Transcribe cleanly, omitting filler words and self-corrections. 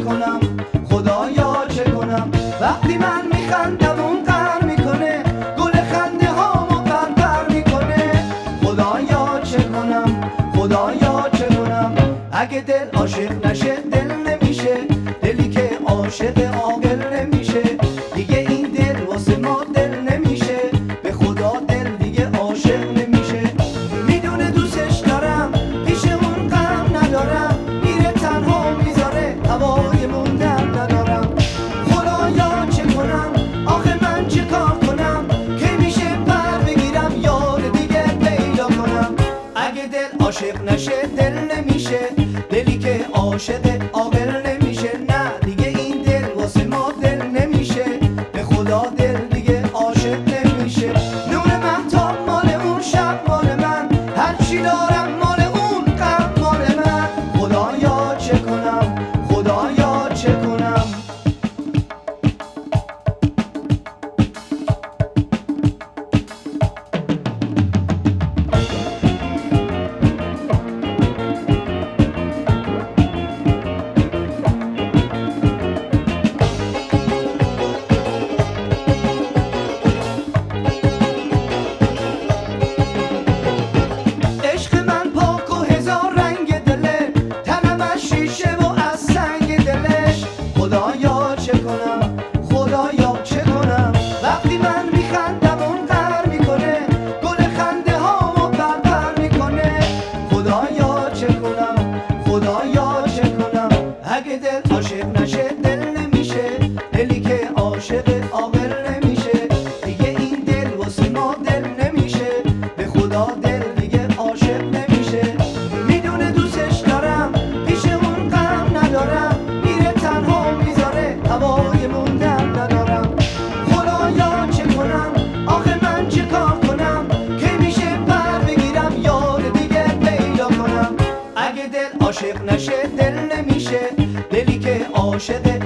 کنم خدایا چه کنم وقتی من میخندم اون غر میکنه گل خنده هامو غرغر میکنه خدایا چه کنم خدایا چه کنم اگه دل عاشق نشه دل نمیشه دلی که عاشق عاقل نمیشه دیگه این دل واسه ما دل نمیشه به خدا دل دیگه عاشق نمیشه میدونه دوستش دارم پیش اون غم ندارم میره تنها میذاره هوای موندن ندارم خدایا چه کنم آخه من چه کار کنم که میشه پر بگیرم یار دیگه پیدا کنم اگه دل عاشق نشه دل نمیشه دلی که عاشق عاقل نمیشه نه دیگه این دل واسه ما دل نمیشه به خدا دل دیگه عاشق نمیشه نور مهتاب مال اون شب مال من هرچی دارم مال اون غم مال من خدایا چه کنم خدایا چه کنم خدایا چه کنم خدایا چه کنم وقتی من میخندم اون غر میکنه گل خنده هامو غرغر میکنه خدایا چه کنم خدایا چه کنم اگه دل عاشق نشه دل نمیشه دلی که عاشق عاقل نمیشه دیگه این دل واسه ما دل نمیشه به خدا دل دیگه عاشق نمیشه میدونه دوستش دارم پیش اون غم ندارم میره تنها هوای موندن ندارم خدایا چه کنم آخه من چه کار کنم که میشه پر بگیرم یار دیگه پیدا کنم اگه دل عاشق نشه دل نمیشه دلی که عاشق